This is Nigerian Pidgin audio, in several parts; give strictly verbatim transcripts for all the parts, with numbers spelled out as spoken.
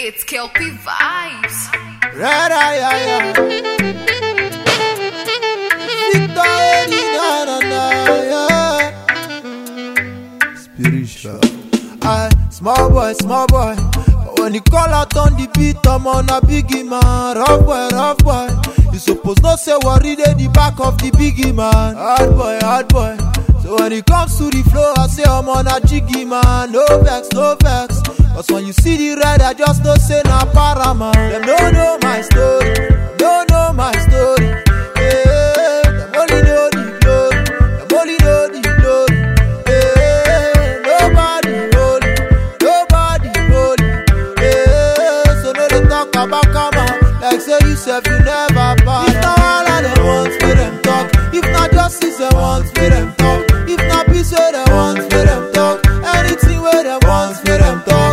It's Kelpie Vibes. Red eye, eye, eye. Victor, na, na, na, yeah. Spiritual. I, small boy, small boy. But when you call out on the beat, I'm on a biggie man. Rough boy, rough boy. You suppose not say worry they the back of the biggie man. Hard boy, hard boy. So when it comes to the flow, I say I'm on a jiggy man. No vex, no vex. Cause when you see the red, I just don't say na para man. Them don't know my story, them don't know my story. Yeah, them only know the glory, them only know the glory. Yeah, nobody holy, nobody holy. Yeah, so no they talk about come out, like say you self you never buy. If not all of them want for them talk, if not justice they want for them talk, if not peace where they want for them talk, anything where they want for them talk.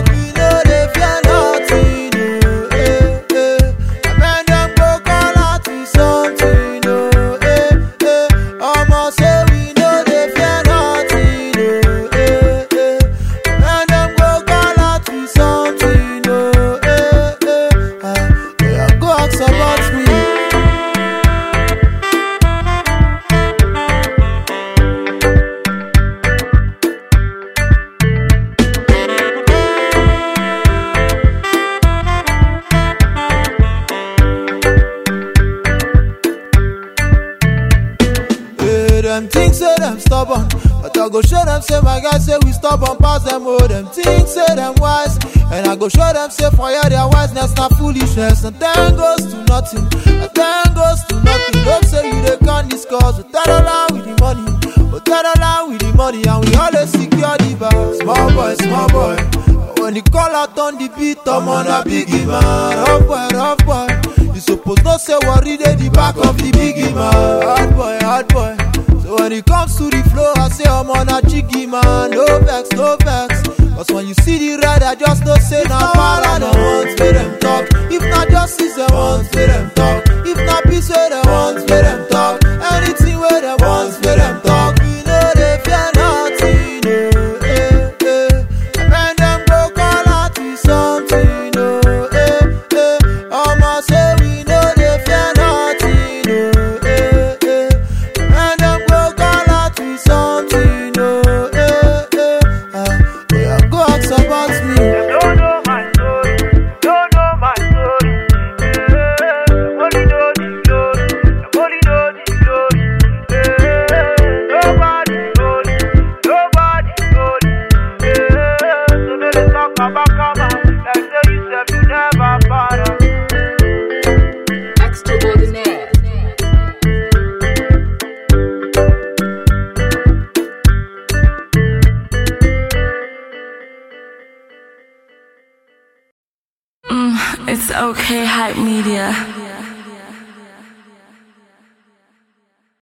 Them things say them stubborn, but I go show them say my guys say we stubborn pass them. Oh, them things say them wise, and I go show them say for yeah their wiseness not foolishness. And then goes to nothing, and then goes to nothing. Don't say you they can't discuss, but tell along with the money, but tell along with the money, and we always secure the bar. Small boy, small boy. But when you call out on the beat, I'm on a biggie man. Rough boy, rough boy. You suppose not say worry they the back of the biggie man. Hard boy, hard boy. So when it comes to the flow, I say I'm on a jiggy man. No vex, no vex. Cause when you see the red, I just don't say na para they want for them talk. If not justice, they want for them talk. If not peace, where they want for them talk. Anything where they want for them talk. We know they fear nothing, no, eh, eh. And when them go call out to something, no, eh, eh. I'ma say we know they fear nothing, no, eh, eh. And them something, no, eh, eh, ah, yeah, go ask about me. Them don't know my story, don't know my story. Yeah, only know the glory, them only know the glory. Yeah, nobody holy, nobody holy. Yeah, so no they talk about come out, like say you said you never bother. Extraordinaire. It's okay, Hype Media.